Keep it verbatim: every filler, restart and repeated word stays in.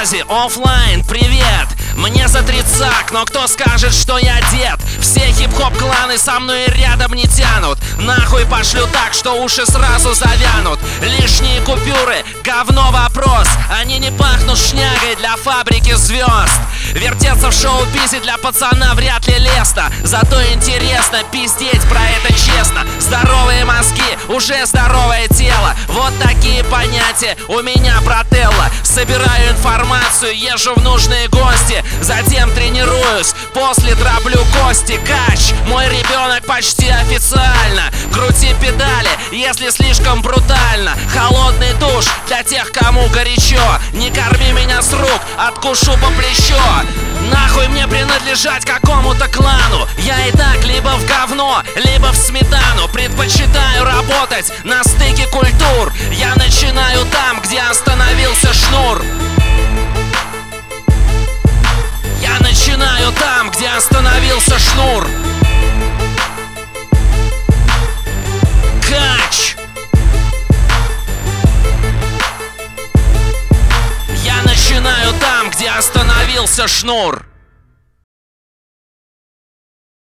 связи, оффлайн, привет. Мне за тридцать, но кто скажет, что я дед? Все хип-хоп кланы со мной рядом не тянут. Нахуй пошлю так, что уши сразу завянут. Лишние купюры, говно вопрос. Они не пахнут шнягой для фабрики звезд. Вертеться в шоу-бизе для пацана вряд ли лестно. Зато интересно пиздеть про это честно. Здоровые мозги, уже здоровое тело. Вот такие понятия у меня брателло. Собираю информацию, езжу в нужные гости. Затем тренируюсь, после дроблю кости. Кач, мой ребенок почти официально. Крути педали, если слишком брутально. Холодный душ для тех, кому горячо. Не корми меня с рук, откушу по плечо. Нахуй мне принадлежать какому-то клану. Я и так либо в говно, либо в сметану. Предпочитаю работать на стыке культур. Я начинаю там, где остановился шнур. Я начинаю там, где остановился шнур. Кач. Я начинаю там, где остановился шнур.